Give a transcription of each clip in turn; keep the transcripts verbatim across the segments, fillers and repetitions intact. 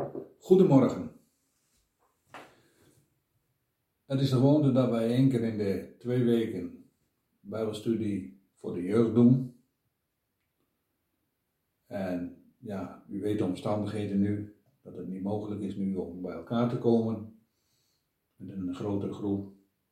Goedemorgen. Het is de gewoonte dat wij één keer in de twee weken Bijbelstudie voor de jeugd doen. En ja, u weet de omstandigheden nu, dat het niet mogelijk is nu om bij elkaar te komen met een grotere groep.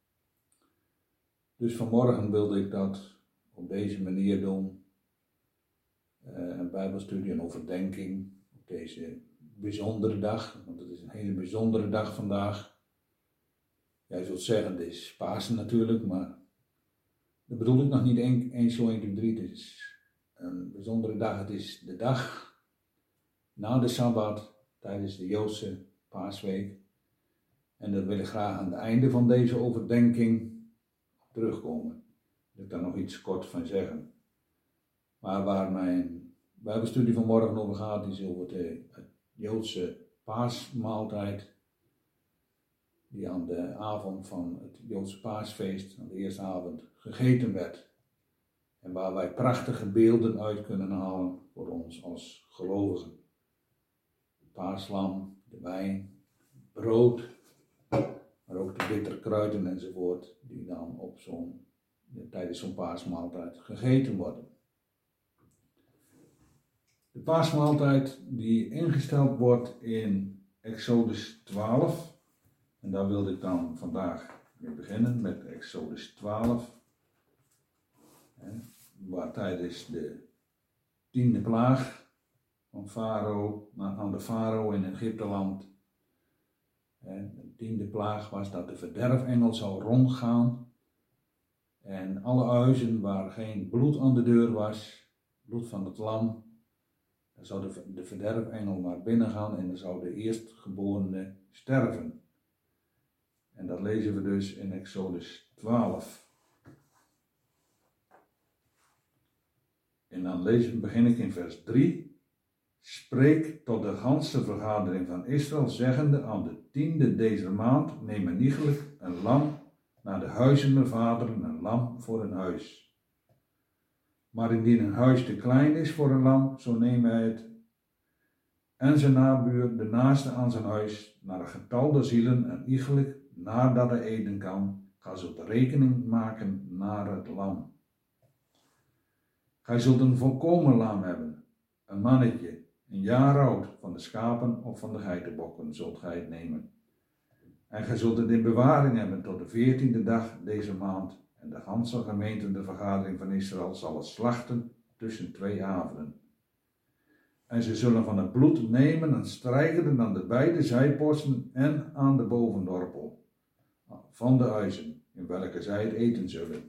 Dus vanmorgen wilde ik dat op deze manier doen. Uh, een Bijbelstudie, een overdenking op deze bijzondere dag, want het is een hele bijzondere dag vandaag. Jij zult zeggen, het is Pasen natuurlijk, maar dat bedoel ik nog niet eens zo één, twee, drie. Het is een bijzondere dag. Het is de dag na de Sabbat tijdens de Joodse Paasweek. En daar wil ik graag aan het einde van deze overdenking op terugkomen. Daar wil ik daar nog iets kort van zeggen. Maar waar mijn Bijbelstudie vanmorgen over gaat, is over de Joodse paasmaaltijd, die aan de avond van het Joodse paasfeest, aan de eerste avond, gegeten werd. En waar wij prachtige beelden uit kunnen halen voor ons als gelovigen. Het paaslam, de wijn, brood, maar ook de bittere kruiden enzovoort, die dan op zo'n, tijdens zo'n paasmaaltijd gegeten worden. De paasmaaltijd die ingesteld wordt in Exodus twaalf, en daar wilde ik dan vandaag mee beginnen met Exodus twaalf, waar tijdens de tiende plaag van Farao, aan de Farao in Egypteland, de tiende plaag was dat de verderfengel zou rondgaan en alle huizen waar geen bloed aan de deur was, bloed van het lam, dan zou de, de verderfengel naar binnen gaan en dan zou de eerstgeborene sterven. En dat lezen we dus in Exodus twaalf. En dan lezen, begin ik in vers drie. Spreek tot de ganse vergadering van Israël, zeggende: aan de tiende deze maand neem men iegelijk een lam naar de huizen der vaderen, een lam voor een huis. Maar indien een huis te klein is voor een lam, zo neem hij het en zijn nabuur, de naaste aan zijn huis, naar het getal der zielen en iegelijk, nadat hij eten kan, ga zult rekening maken naar het lam. Gij zult een volkomen lam hebben, een mannetje, een jaar oud, van de schapen of van de geitenbokken zult gij het nemen. En gij zult het in bewaring hebben tot de veertiende dag deze maand, en de ganse gemeente de vergadering van Israël zal het slachten tussen twee avonden. En ze zullen van het bloed nemen en strijken het aan de beide zijposten en aan de bovendorpel van de huizen, in welke zij het eten zullen.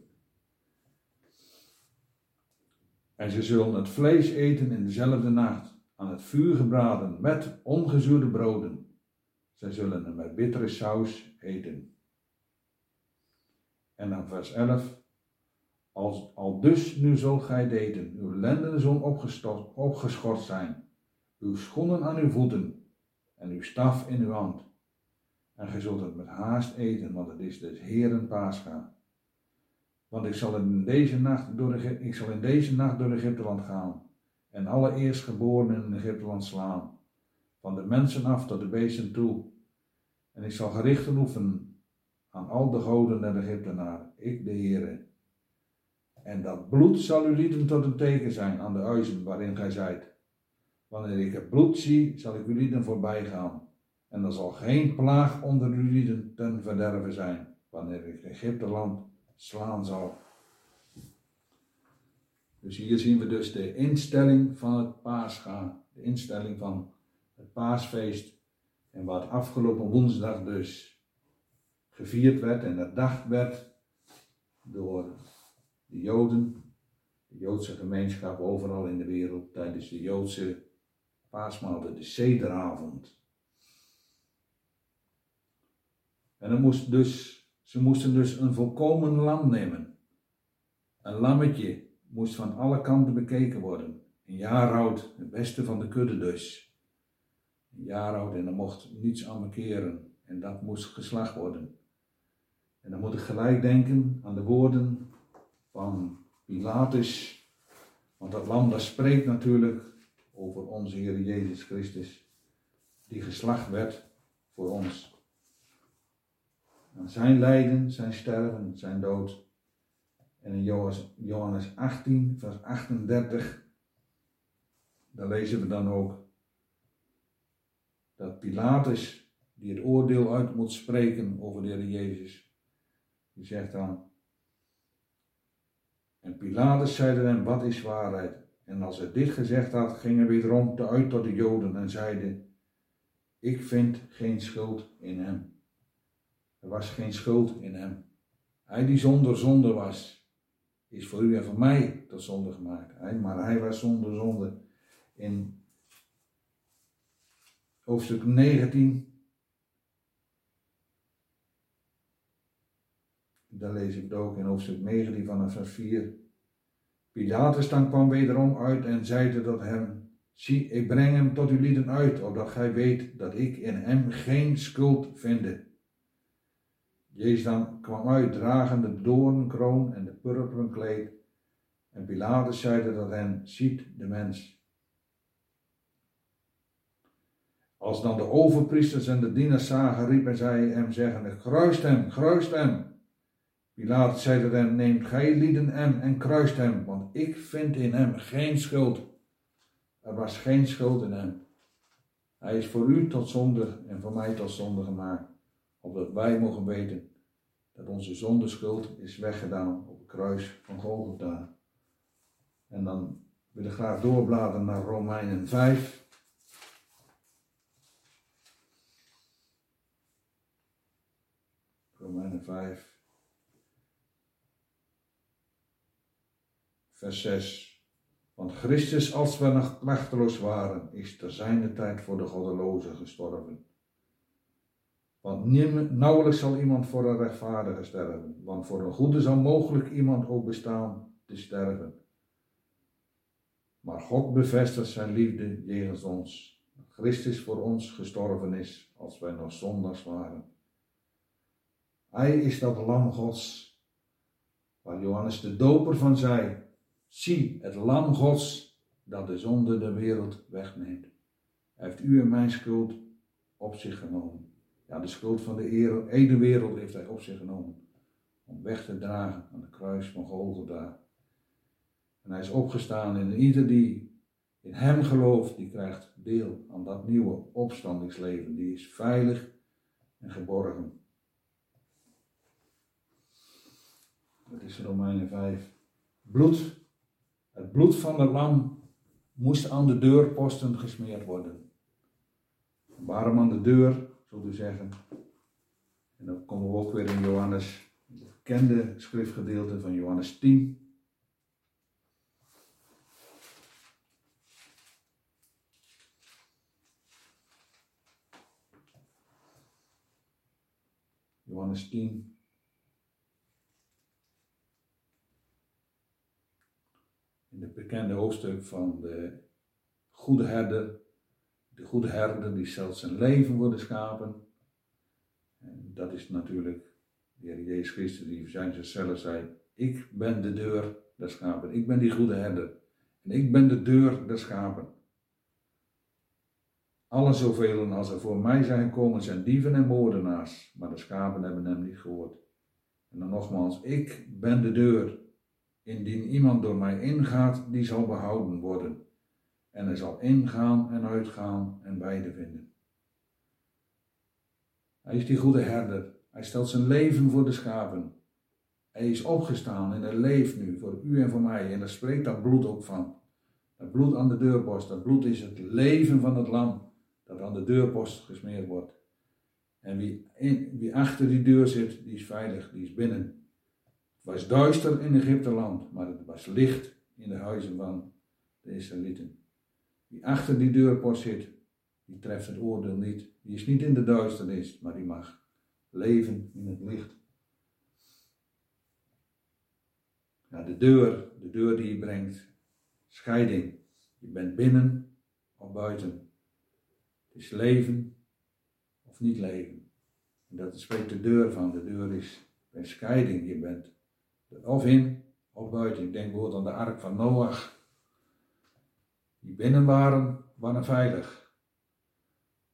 En ze zullen het vlees eten in dezelfde nacht, aan het vuur gebraden met ongezuurde broden. Zij zullen het met bittere saus eten. En dan vers elf. Als, al dus nu zult gij het eten, uw lenden zullen opgeschort zijn, uw schoenen aan uw voeten en uw staf in uw hand. En gij zult het met haast eten, want het is des Heeren Pascha. Want ik zal in deze nacht door, de, ik zal in deze nacht door Egypteland gaan en alle eerstgeborenen in Egypteland slaan, van de mensen af tot de beesten toe. En ik zal gerichten oefenen aan al de goden der Egyptenaren, ik de Heere. En dat bloed zal u lieden tot een teken zijn aan de huizen waarin gij zijt. Wanneer ik het bloed zie, zal ik u lieden voorbij gaan. En er zal geen plaag onder u lieden ten verderve zijn, wanneer ik Egypteland slaan zal. Dus hier zien we dus de instelling van het Pascha, de instelling van het paasfeest. En wat afgelopen woensdag dus gevierd werd en herdacht werd door de Joden, de Joodse gemeenschap overal in de wereld tijdens de Joodse paasmaaltijd, de Sederavond. En dan moest dus, ze moesten dus een volkomen lam nemen. Een lammetje moest van alle kanten bekeken worden. Een jaar oud, het beste van de kudde dus. Een jaar oud en er mocht niets aan bekeren. En dat moest geslacht worden. En dan moet ik gelijk denken aan de woorden van Pilatus. Want dat lam dat spreekt natuurlijk over onze Heer Jezus Christus. die geslacht werd voor ons. Aan zijn lijden, zijn sterven, zijn dood. En in Johannes achttien, vers achtendertig, daar lezen we dan ook dat Pilatus, die het oordeel uit moet spreken over de Heer Jezus, die zegt dan: en Pilatus zeide hem, wat is waarheid? En als hij dit gezegd had, ging hij wederom te uit tot de Joden en zeide: ik vind geen schuld in hem. Er was geen schuld in hem. Hij die zonder zonde was, is voor u en voor mij tot zonde gemaakt. Hij, maar hij was zonder zonde. In hoofdstuk negentien, daar lees ik het ook in hoofdstuk negentien vanaf vers vier. Pilatus dan kwam wederom uit en zeide tot hem: zie, ik breng hem tot uw lieden uit, opdat gij weet dat ik in hem geen schuld vinde. Jezus dan kwam uit, dragende de doornkroon en de purperen kleed. En Pilatus zeide tot hen: ziet de mens. Als dan de overpriesters en de dienaars zagen, riepen zij hem zeggende: kruist hem, kruist hem. Pilatus zeide tot hen: neemt gij lieden hem en kruist hem, want ik vind in hem geen schuld. Er was geen schuld in hem. Hij is voor u tot zonde en voor mij tot zonde gemaakt, opdat wij mogen weten dat onze zondeschuld is weggedaan op het kruis van Golgotha. En dan wil ik graag doorbladeren naar Romeinen vijf. Romeinen vijf, vers zes. Want Christus, als we nog machteloos waren, is ter zijner tijd voor de goddelozen gestorven. Want nauwelijks zal iemand voor een rechtvaardige sterven, want voor een goede zal mogelijk iemand ook bestaan te sterven. Maar God bevestigt zijn liefde jegens ons. Christus voor ons gestorven is, als wij nog zondags waren. Hij is dat lam Gods, waar Johannes de Doper van zei: zie, het lam Gods, dat de zonde de wereld wegneemt. Hij heeft u en mijn schuld op zich genomen. Ja, de schuld van de hele wereld heeft hij op zich genomen. Om weg te dragen aan het kruis van Golgotha. En hij is opgestaan en ieder die in hem gelooft, die krijgt deel aan dat nieuwe opstandingsleven. Die is veilig en geborgen. Dat is Romeinen vijf. Bloed. Het bloed van het lam moest aan de deurposten gesmeerd worden. Waarom aan de deur, zult u zeggen? En dan komen we ook weer in Johannes, het bekende schriftgedeelte van Johannes tien. Johannes tien. In het bekende hoofdstuk van de goede herder. De goede herder die stelt zijn leven voor de schapen. En dat is natuurlijk de Heer Jezus Christus die zijn zichzelf zei: ik ben de deur der schapen. Ik ben die goede herder. En ik ben de deur der schapen. Alle zoveel als er voor mij zijn gekomen zijn dieven en moordenaars. Maar de schapen hebben hem niet gehoord. En dan nogmaals: ik ben de deur. Indien iemand door mij ingaat, die zal behouden worden. En hij zal ingaan en uitgaan en weide vinden. Hij is die goede herder. Hij stelt zijn leven voor de schapen. Hij is opgestaan en hij leeft nu voor u en voor mij. En daar spreekt dat bloed ook van. Dat bloed aan de deurpost. Dat bloed is het leven van het lam dat aan de deurpost gesmeerd wordt. En wie, in, wie achter die deur zit, die is veilig, die is binnen. Het was duister in Egypteland, maar het was licht in de huizen van de Israëlieten. Wie achter die deurpost zit, die treft het oordeel niet. Die is niet in de duisternis, maar die mag leven in het licht. Ja, de deur, de deur die je brengt, scheiding. Je bent binnen of buiten. Het is leven of niet leven. En dat spreekt de deur van. De deur is een scheiding. Je bent of in of buiten. Ik denk bijvoorbeeld aan de ark van Noach. Die binnen waren, waren veilig.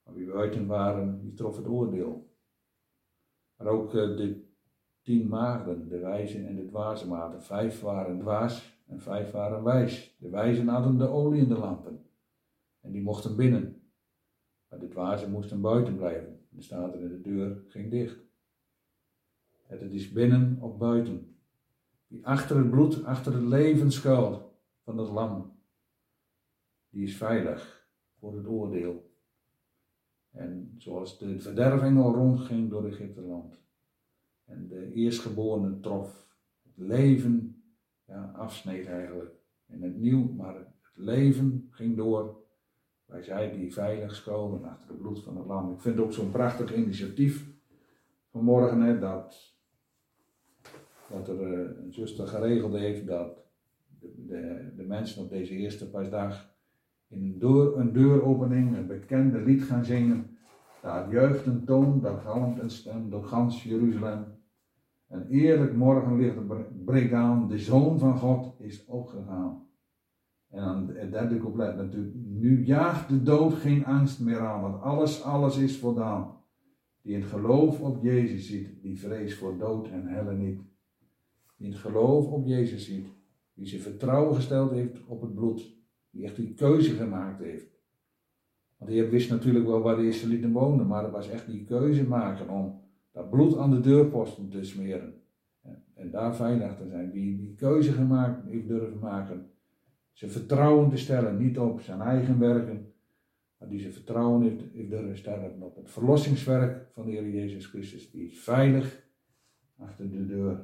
Maar wie buiten waren, die trof het oordeel. Maar ook uh, de tien maagden, de wijze en de dwaze maagden. Vijf waren dwaas en vijf waren wijs. De wijzen hadden de olie in de lampen. En die mochten binnen. Maar de dwazen moesten buiten blijven. Er staat er, de deur ging dicht. Het is binnen of buiten. Die achter het bloed, achter het leven schuilt van het lam. Die is veilig voor het oordeel. En zoals de verdervengel rondging door Egypteland. En de eerstgeborene trof het leven, ja, afsneed eigenlijk. In het nieuw, maar het leven ging door. Bij zij die veilig schuilen achter het bloed van het lam. Ik vind het ook zo'n prachtig initiatief vanmorgen, hè, dat, dat er uh, een zuster geregeld heeft dat de, de, de mensen op deze eerste paasdag in een, deur, een deuropening een bekende lied gaan zingen. Daar juicht een toon, dat galmt een stem door gans Jeruzalem. Een eerlijk morgenlicht breekt aan, de Zoon van God is opgegaan. En dan het derde couplet natuurlijk. Nu jaagt de dood geen angst meer aan, want alles, alles is voldaan. Die in het geloof op Jezus ziet, die vreest voor dood en helle niet. Die in het geloof op Jezus ziet, die zijn vertrouwen gesteld heeft op het bloed. Die echt die keuze gemaakt heeft. Want hij wist natuurlijk wel waar de Israëlieten woonden, maar het was echt die keuze maken om dat bloed aan de deurposten te smeren. En daar veilig te zijn. Wie die keuze gemaakt heeft durven maken. Zijn vertrouwen te stellen, niet op zijn eigen werken, maar die zijn vertrouwen heeft, heeft durven stellen op het verlossingswerk van de Heer Jezus Christus. Die is veilig achter de deur.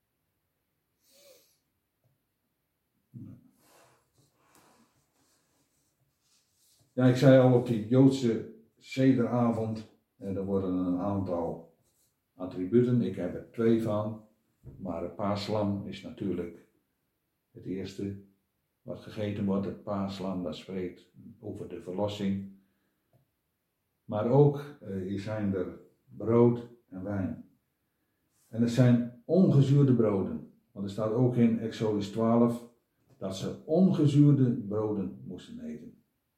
Ja, ik zei al op die Joodse sederavond, en er worden een aantal attributen, ik heb er twee van, maar het paaslam is natuurlijk het eerste wat gegeten wordt. Het paaslam, dat spreekt over de verlossing. Maar ook uh, zijn er brood en wijn. En het zijn ongezuurde broden, want er staat ook in Exodus twaalf dat ze ongezuurde broden moesten eten.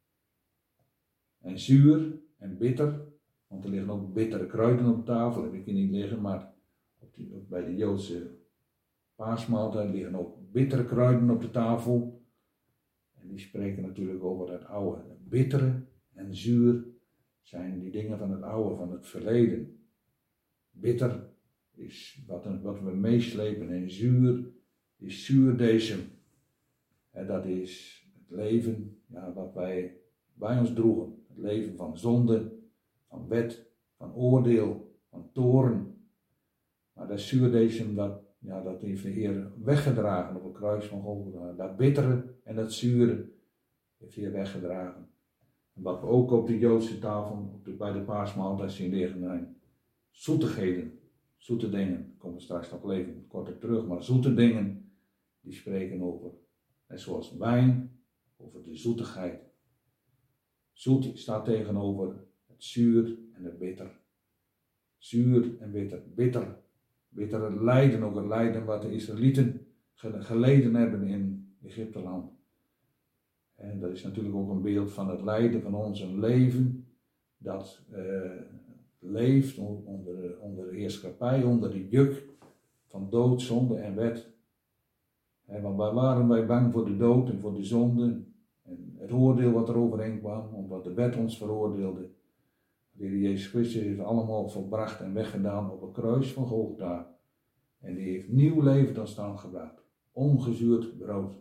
En zuur en bitter, want er liggen ook bittere kruiden op tafel, heb ik hier niet liggen, maar op die, op, bij de Joodse paasmaaltijd liggen ook bittere kruiden op de tafel. En die spreken natuurlijk over het oude. Bittere en zuur zijn die dingen van het oude, van het verleden. Bitter is wat, wat we meeslepen en zuur is zuurdesem. En dat is het leven, ja, wat wij bij ons droegen. Het leven van zonde, van wet, van oordeel, van toorn. Maar dat zuurdesem, dat, ja, dat heeft de Heer weggedragen op het kruis van Golgotha. Dat bittere en dat zure heeft de Heer weggedragen. En wat we ook op de Joodse tafel, op de, bij de paasmaaltijd zien liggen, zijn zoetigheden, zoete dingen. Daar komen we straks nog even kort op terug, maar zoete dingen die spreken over, net zoals wijn, over de zoetigheid. Zoet staat tegenover het zuur en het bitter. Zuur en bitter. Bitter. Bitter het lijden, ook het lijden wat de Israëlieten geleden hebben in Egypteland. En dat is natuurlijk ook een beeld van het lijden van ons, een leven dat uh, leeft onder, onder de heerschappij, onder de juk van dood, zonde en wet. En want waar waren wij bang voor de dood en voor de zonde en het oordeel wat er overheen kwam, omdat de wet ons veroordeelde. De Heer Jezus Christus heeft allemaal volbracht en weggedaan op het kruis van Golgotha. En die heeft nieuw leven tot stand gebracht. Ongezuurd brood.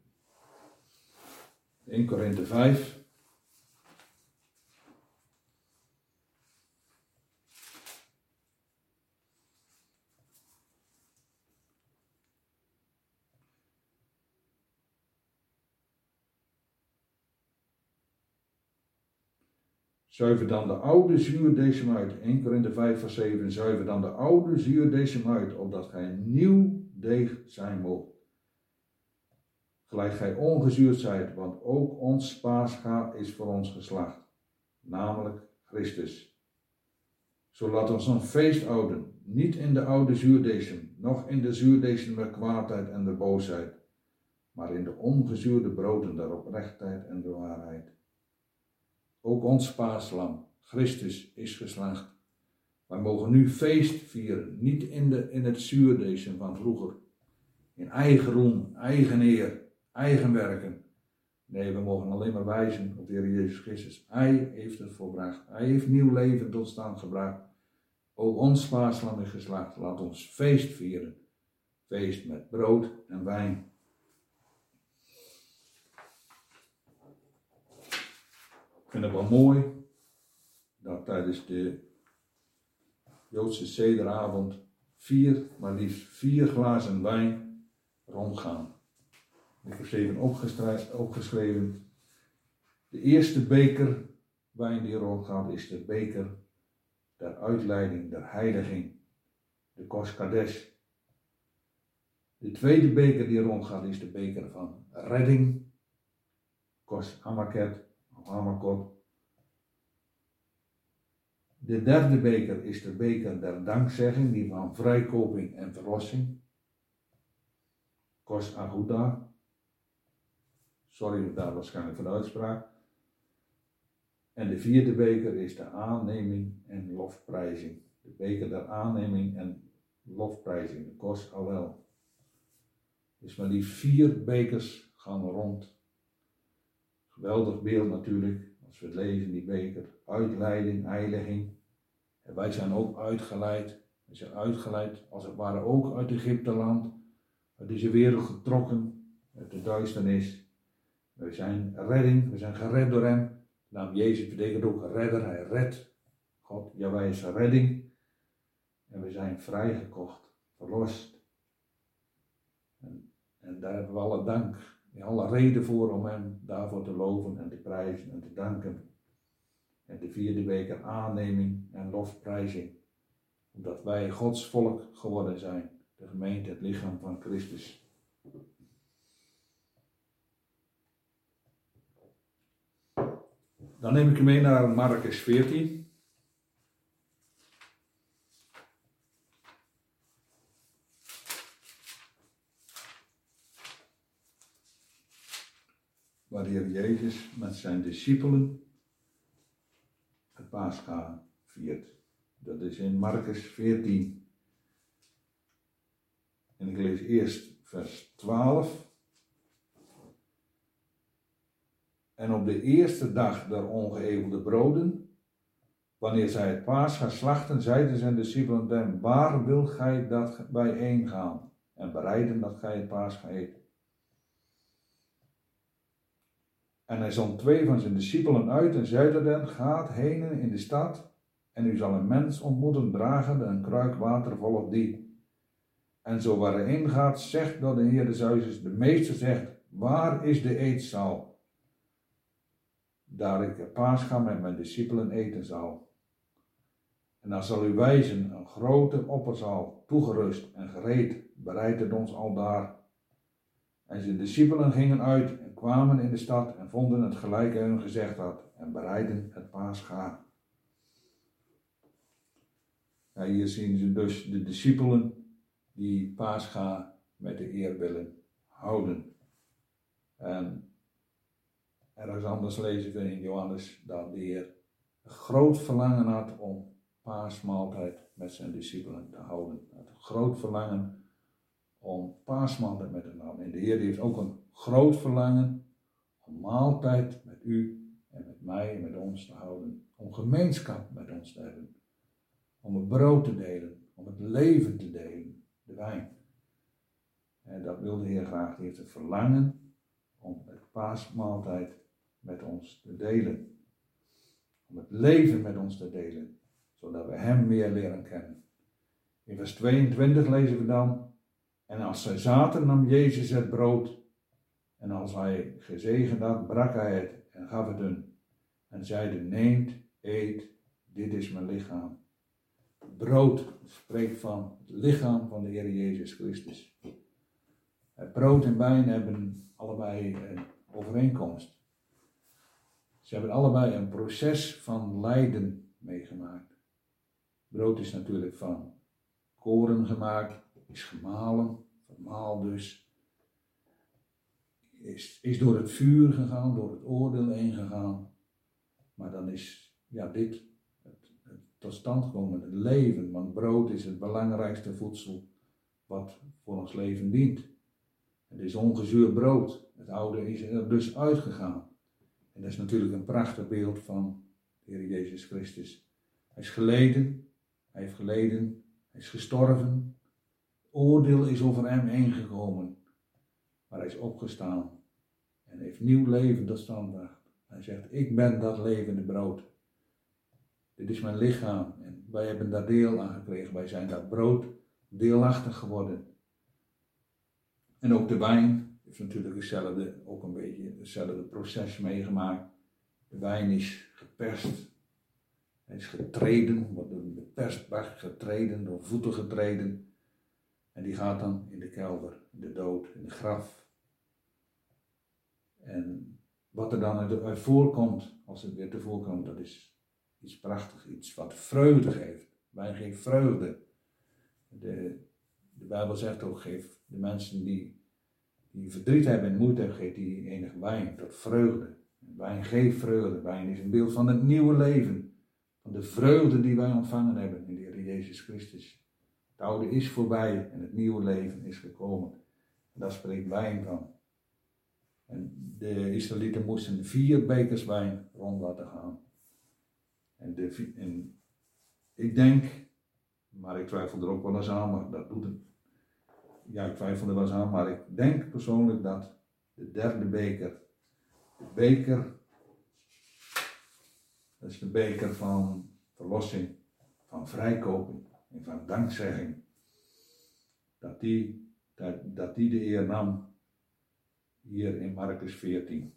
Eerste Korinthe vijf. Zuiver dan de oude zuurdesem uit. Eerste Korinthe vijf vers zeven. Zuiver dan de oude zuurdesem uit, opdat gij een nieuw deeg zijn moogt. Gelijk gij ongezuurd zijt, want ook ons paascha is voor ons geslacht, namelijk Christus. Zo laat ons een feest houden, niet in de oude zuurdesem, noch in de zuurdesem der kwaadheid en de boosheid, maar in de ongezuurde broden der oprechtheid en de waarheid. Ook ons paaslam, Christus is geslacht. Wij mogen nu feest vieren, niet in, de, in het zuurdezen van vroeger. In eigen roem, eigen eer, eigen werken. Nee, we mogen alleen maar wijzen op de Heer Jezus Christus. Hij heeft het volbracht. Hij heeft nieuw leven tot stand gebracht. O ons paaslam is geslacht. Laat ons feest vieren. Feest met brood en wijn. Ik vind het wel mooi dat tijdens de Joodse sederavond vier, maar liefst vier glazen wijn rondgaan. Ik heb ze even opgeschreven. De eerste beker wijn die rondgaat is de beker der uitleiding, der heiliging, de Kos Kadesh. De tweede beker die rondgaat is de beker van redding, Kos Hamaket of Hamakot. De derde beker is de beker der dankzegging, die van vrijkoping en verlossing, Kos Aguda. Sorry daar waarschijnlijk voor de uitspraak. En de vierde beker is de aanneming en lofprijzing. De beker der aanneming en lofprijzing, de Kos Alel. Dus maar die vier bekers gaan rond. Geweldig beeld natuurlijk, als we het lezen, die beker. Uitleiding, heiliging. En wij zijn ook uitgeleid. We zijn uitgeleid, als het ware ook uit Egypteland. Uit deze wereld getrokken, uit de duisternis. We zijn redding, we zijn gered door hem. De naam Jezus betekent ook redder, hij redt. God, ja, wij is redding. En we zijn vrijgekocht, verlost. En, en daar hebben we alle dank, alle reden voor om hem daarvoor te loven en te prijzen en te danken. En de vierde beker aanneming en lofprijzing. Omdat wij Gods volk geworden zijn. De gemeente, het lichaam van Christus. Dan neem ik u mee naar Markus veertien. Waar de Heer Jezus met zijn discipelen het Pascha viert. Dat is in Markus veertien. En ik lees eerst vers twaalf. En op de eerste dag der ongeëvelde broden, wanneer zij het Pascha slachten, zeiden zijn discipelen hem: waar wilt gij dat bijeen gaan en bereiden dat gij het Pascha eet? En hij zond twee van zijn discipelen uit en zeide hen: gaat heen in de stad, en u zal een mens ontmoeten dragende een kruik water vol op die. En zo waar hij heen gaat, zegt dat de Heer des huizes, de meester zegt: waar is de eetzaal? Daar ik het Pascha met mijn discipelen eten zal. En dan zal u wijzen een grote opperzaal, toegerust en gereed, bereidt het ons al daar. En zijn discipelen gingen uit en kwamen in de stad en vonden het gelijk hij hun gezegd had en bereidden het Pascha. Ja, hier zien ze dus de discipelen die Pascha met de eer willen houden. En ergens anders lezen we in Johannes dat de Heer een groot verlangen had om paasmaaltijd met zijn discipelen te houden. Een groot verlangen om paasmaaltijd met hen te houden. En de Heer heeft ook een groot verlangen om maaltijd met u en met mij en met ons te houden. Om gemeenschap met ons te hebben. Om het brood te delen. Om het leven te delen. De wijn. En dat wil de Heer graag. Hij heeft het verlangen om het paasmaaltijd met ons te delen. Om het leven met ons te delen. Zodat we hem meer leren kennen. In vers tweeëntwintig lezen we dan: en als zij zaten, nam Jezus het brood. En als hij gezegend had, brak hij het en gaf het hun. En zeide: neemt, eet, dit is mijn lichaam. Brood spreekt van het lichaam van de Heer Jezus Christus. Het brood en wijn hebben allebei een overeenkomst. Ze hebben allebei een proces van lijden meegemaakt. Brood is natuurlijk van koren gemaakt, is gemalen, vermaald dus. Is, is door het vuur gegaan, door het oordeel heen gegaan. Maar dan is ja, dit tot stand gekomen, het leven. Want brood is het belangrijkste voedsel wat voor ons leven dient. Het is ongezuurd brood. Het oude is er dus uitgegaan. En dat is natuurlijk een prachtig beeld van de Heer Jezus Christus. Hij is geleden, hij heeft geleden, hij is gestorven. Oordeel is over hem heen gekomen. Maar hij is opgestaan en heeft nieuw leven tot stand gebracht. Hij zegt, ik ben dat levende brood. Dit is mijn lichaam en wij hebben daar deel aan gekregen. Wij zijn dat brood deelachtig geworden. En ook de wijn heeft natuurlijk hetzelfde, ook een beetje hetzelfde proces meegemaakt. De wijn is geperst. Hij is getreden, wordt door de persbak getreden, door voeten getreden. En die gaat dan in de kelder, in de dood, in de graf. En wat er dan uit voorkomt, als het weer tevoren komt, dat is iets prachtigs, iets wat vreugde geeft. Wijn geeft vreugde. De, de Bijbel zegt ook, geef de mensen die, die verdriet hebben en moeite hebben, geeft die enig wijn tot vreugde. Wijn geeft vreugde. Wijn is een beeld van het nieuwe leven. Van de vreugde die wij ontvangen hebben in de Heer Jezus Christus. Het oude is voorbij en het nieuwe leven is gekomen. En daar spreekt wijn van. En de Israëlieten moesten vier bekers wijn rond laten gaan. En, de, en ik denk, maar ik twijfel er ook wel eens aan, maar dat doet het. Ja, ik twijfel er wel eens aan, maar ik denk persoonlijk dat de derde beker, de beker, dat is de beker van verlossing, van vrijkoping en van dankzegging, dat die, dat, dat die de eer nam hier in Marcus veertien.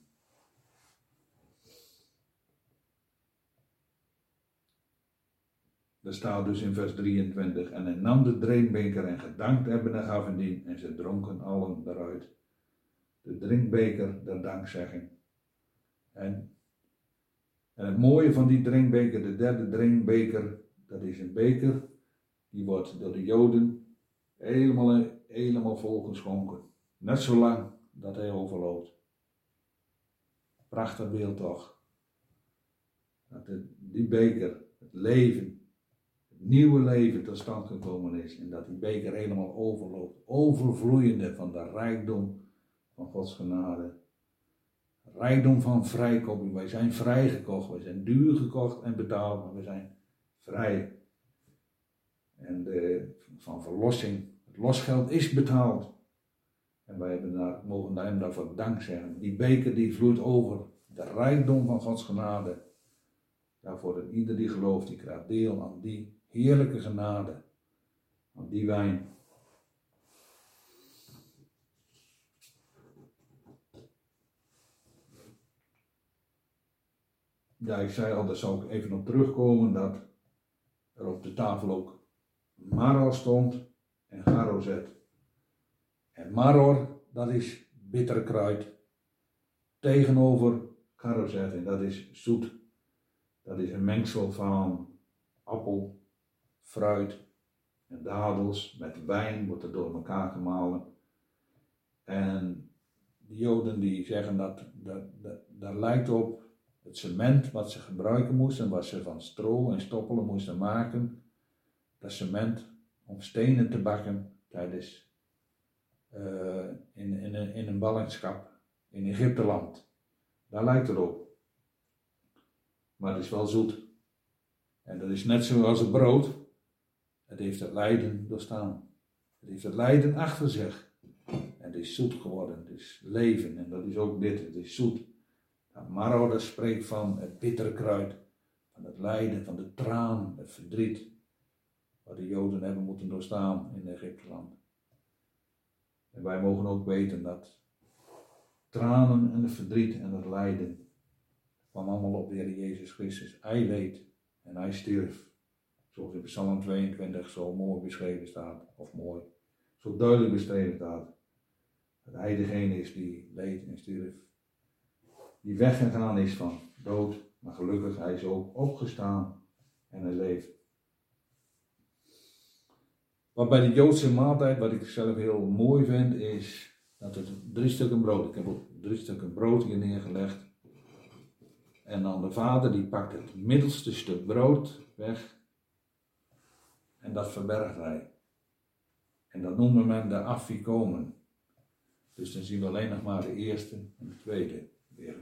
Daar staat dus in vers drieëntwintig. En hij nam de drinkbeker en gedankt hebben en gaf indien. En ze dronken allen daaruit. De drinkbeker der dankzegging. En, en het mooie van die drinkbeker, de derde drinkbeker, dat is een beker. Die wordt door de Joden helemaal, helemaal volgeschonken. Net zo lang dat hij overloopt. Prachtig beeld toch. Dat het, die beker, het leven, nieuwe leven tot stand gekomen is en dat die beker helemaal overloopt, overvloeiende van de rijkdom van Gods genade, rijkdom van vrijkoping. Wij zijn vrijgekocht, wij zijn duur gekocht en betaald, maar we zijn vrij. En de, van verlossing, het losgeld is betaald en wij hebben daar, mogen hem daarvoor dank zeggen. Die beker die vloeit over, de rijkdom van Gods genade. Daarvoor dat ieder die gelooft, die krijgt deel aan die heerlijke genade, aan die wijn. Ja, ik zei al, daar zou ik even op terugkomen, dat er op de tafel ook maror stond en garozet. En maror, dat is bitter kruid, tegenover garozet, en dat is zoet. Dat is een mengsel van appel, fruit en dadels met wijn, wordt er door elkaar gemalen. En de Joden die zeggen dat, dat, dat, dat lijkt op het cement wat ze gebruiken moesten, wat ze van stro en stoppelen moesten maken. Dat cement om stenen te bakken tijdens uh, in, in, in een ballingschap in Egypteland. Daar lijkt het op. Maar het is wel zoet. En dat is net zoals het brood. Het heeft het lijden doorstaan. Het heeft het lijden achter zich. En het is zoet geworden. Het is leven. En dat is ook dit. Het is zoet. Nou, maror, dat spreekt van het bittere kruid. Van het lijden, van de traan, het verdriet. Wat de Joden hebben moeten doorstaan in Egypteland. En wij mogen ook weten dat tranen en het verdriet en het lijden kwam allemaal op de Heer Jezus Christus. Hij leed en hij stierf. Zoals in Psalm tweeëntwintig zo mooi beschreven staat. Of mooi. Zo duidelijk beschreven staat. Dat hij degene is die leed en stierf. Die weggegaan is van dood. Maar gelukkig hij is ook opgestaan. En hij leeft. Wat bij de Joodse maaltijd, wat ik zelf heel mooi vind, is dat het drie stukken brood. Ik heb ook drie stukken brood hier neergelegd. En dan de vader die pakt het middelste stuk brood weg en dat verbergt hij. En dat noemt men de afikomen. Dus dan zien we alleen nog maar de eerste en de tweede weer.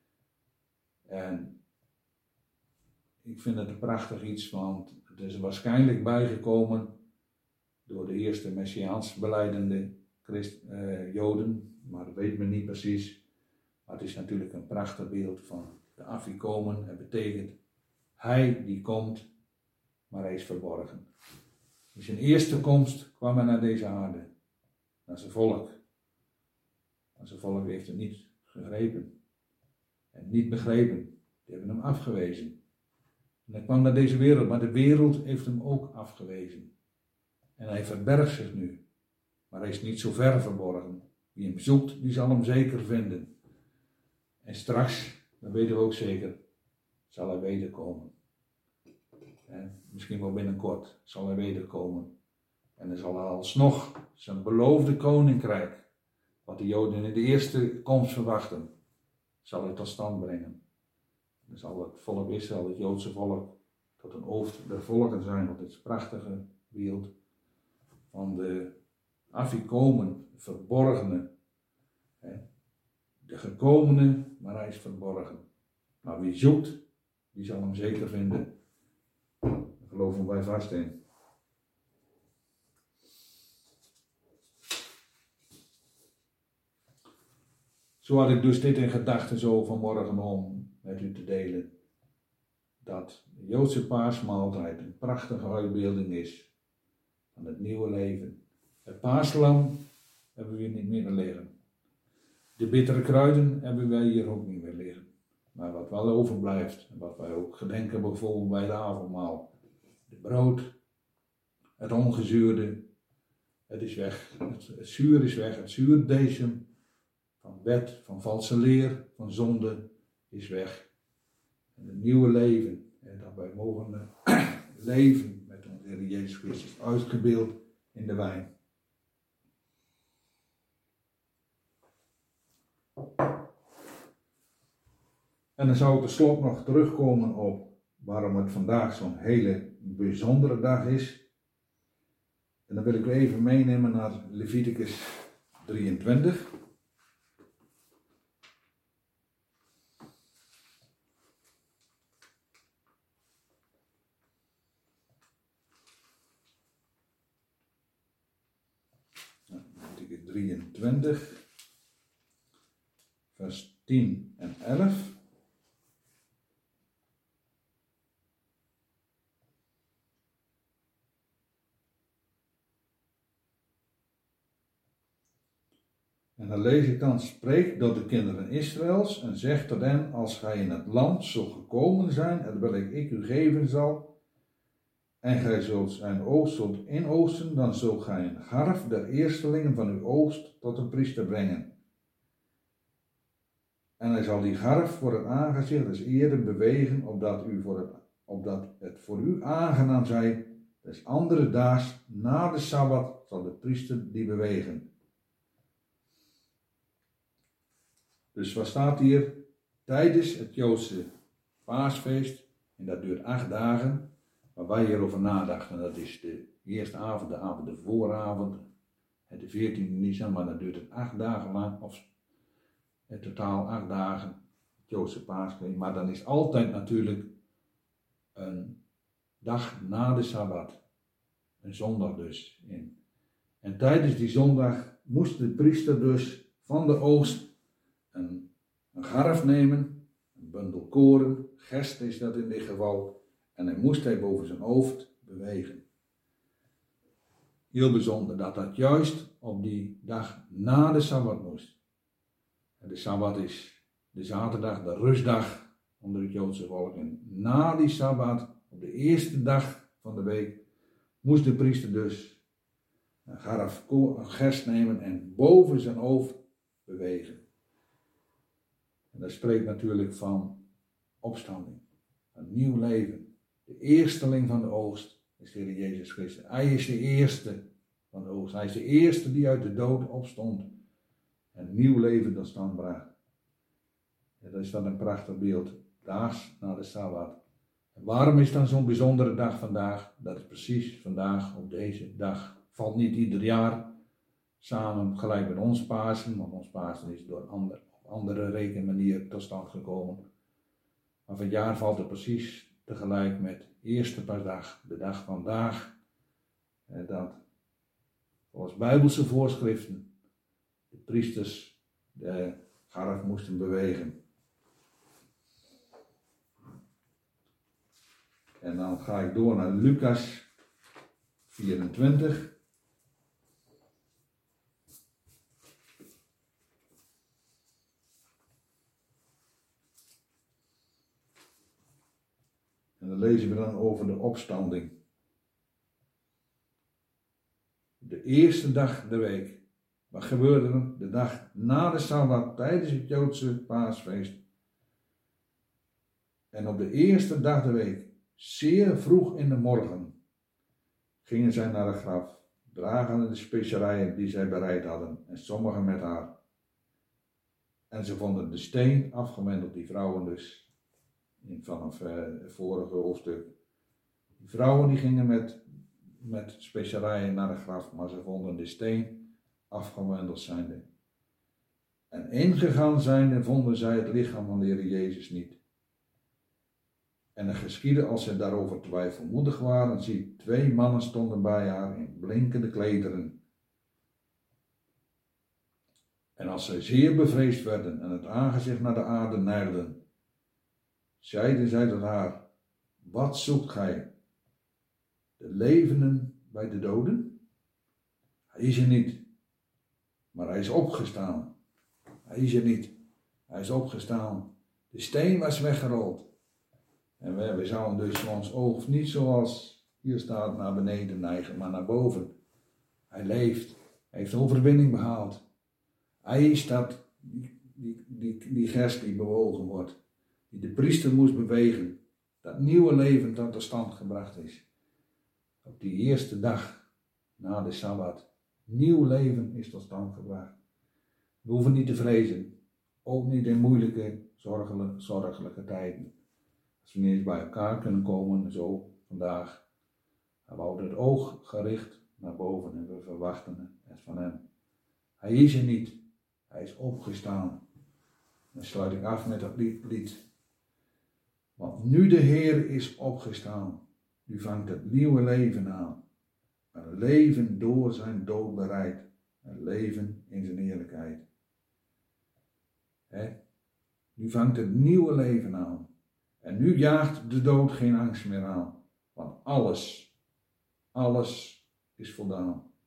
En ik vind het een prachtig iets, want het is waarschijnlijk bijgekomen door de eerste Messiaans belijdende Christ, uh, Joden, maar dat weet men niet precies. Maar het is natuurlijk een prachtig beeld van de afikomen. Het betekent, hij die komt, maar hij is verborgen. In zijn eerste komst kwam hij naar deze aarde, naar zijn volk. Maar zijn volk heeft het niet gegrepen en niet begrepen. Die hebben hem afgewezen. En hij kwam naar deze wereld, maar de wereld heeft hem ook afgewezen. En hij verbergt zich nu. Maar hij is niet zo ver verborgen. Wie hem zoekt, die zal hem zeker vinden. En straks, dat weten we ook zeker, zal hij wederkomen. En misschien wel binnenkort zal hij wederkomen. En dan zal hij alsnog zijn beloofde koninkrijk, wat de Joden in de eerste komst verwachten, zal hij tot stand brengen. Dan zal het volk Israël, het Joodse volk, tot een hoofd der volken zijn. Want het is een prachtige beeld van de afikomen, verborgene. De gekomene, maar hij is verborgen. Maar wie zoekt, die zal hem zeker vinden. Daar geloven wij vast in. Zo had ik dus dit in gedachten zo vanmorgen om met u te delen. Dat de Joodse paasmaaltijd een prachtige uitbeelding is van het nieuwe leven. Het paaslam hebben we hier niet meer liggen. De bittere kruiden hebben wij hier ook niet meer liggen. Maar wat wel overblijft, en wat wij ook gedenken bijvoorbeeld bij de avondmaal. De brood, het ongezuurde, het is weg. Het, het zuur is weg, het zuurdesem van wet, van valse leer, van zonde is weg. En het nieuwe leven, en dat wij mogen leven met onze Heer Jezus Christus, uitgebeeld in de wijn. En dan zou ik tenslotte nog terugkomen op waarom het vandaag zo'n hele bijzondere dag is. En dan wil ik u even meenemen naar Leviticus drieëntwintig. Leviticus drieëntwintig, vers tien en elf. En dan lees ik dan, spreek tot de kinderen Israëls en zeg tot hen, als gij in het land zult gekomen zijn, het welk ik u geven zal, en gij zult zijn oogst zult inoosten, dan zult gij een garf der eerstelingen van uw oogst tot een priester brengen. En hij zal die garf voor het aangezicht des Heeren bewegen, opdat, u voor het, opdat het voor u aangenaam zij, des andere daags na de Sabbat zal de priester die bewegen. Dus wat staat hier? Tijdens het Joodse paasfeest, en dat duurt acht dagen, waar wij hierover nadachten, dat is de eerste avond, de avond, de vooravond, en de veertiende Nisan, maar dat duurt het acht dagen lang, of in totaal acht dagen, het Joodse paasfeest. Maar dan is altijd natuurlijk een dag na de Sabbat, een zondag dus. In. En tijdens die zondag moest de priester dus van de oogst Een, een garf nemen, een bundel koren, gerst is dat in dit geval, en hij moest hij boven zijn hoofd bewegen. Heel bijzonder dat dat juist op die dag na de Sabbat moest. En de Sabbat is de zaterdag, de rustdag onder het Joodse volk. En na die Sabbat, op de eerste dag van de week, moest de priester dus een garf, een gerst nemen en boven zijn hoofd bewegen. En dat spreekt natuurlijk van opstanding, een nieuw leven. De eersteling van de oogst is de Heer Jezus Christus. Hij is de eerste van de oogst. Hij is de eerste die uit de dood opstond en nieuw leven tot stand bracht. En dat is dan een prachtig beeld. Daags na de Sabbat. Waarom is dan zo'n bijzondere dag vandaag? Dat is precies vandaag op deze dag. Valt niet ieder jaar samen gelijk met ons Pasen, want ons Pasen is door ander, op andere rekenmanier tot stand gekomen. Maar van het jaar valt het precies tegelijk met eerste paasdag, de dag vandaag, dat volgens Bijbelse voorschriften de priesters de garf moesten bewegen. En dan ga ik door naar Lucas vierentwintig. En dan lezen we dan over de opstanding. De eerste dag der week. Wat gebeurde er? De dag na de Sabbat tijdens het Joodse paasfeest. En op de eerste dag der week, zeer vroeg in de morgen, gingen zij naar het graf, dragende de specerijen die zij bereid hadden, en sommigen met haar. En ze vonden de steen afgewendeld, die vrouwen dus, vanaf uh, het vorige hoofdstuk. Die vrouwen die gingen met, met specerijen naar het graf, maar ze vonden de steen afgewendeld zijnde. En ingegaan zijnde vonden zij het lichaam van de Heer Jezus niet. En het geschiedde als ze daarover twijfelmoedig waren, zie, twee mannen stonden bij haar in blinkende klederen. En als zij zeer bevreesd werden en het aangezicht naar de aarde neigden, zeiden zij tot haar, wat zoekt gij? De levenden bij de doden? Hij is er niet, maar hij is opgestaan. Hij is er niet, hij is opgestaan. De steen was weggerold. En we, we zouden dus ons oog niet zoals hier staat naar beneden neigen, maar naar boven. Hij leeft, hij heeft overwinning behaald. Hij is dat, die, die, die, die gest die bewogen wordt, die de priester moest bewegen. Dat nieuwe leven dat tot stand gebracht is. Op die eerste dag na de Sabbat. Nieuw leven is tot stand gebracht. We hoeven niet te vrezen. Ook niet in moeilijke, zorgelijke, zorgelijke tijden. Als we niet eens bij elkaar kunnen komen, zo vandaag, dan houden we het oog gericht naar boven en we verwachten het van hem. Hij is er niet, hij is opgestaan. Dan sluit ik af met dat lied. Want nu de Heer is opgestaan, nu vangt het nieuwe leven aan. Een leven door zijn dood bereid, een leven in zijn eerlijkheid. He? Nu vangt het nieuwe leven aan. En nu jaagt de dood geen angst meer aan. Want alles, alles is voldaan.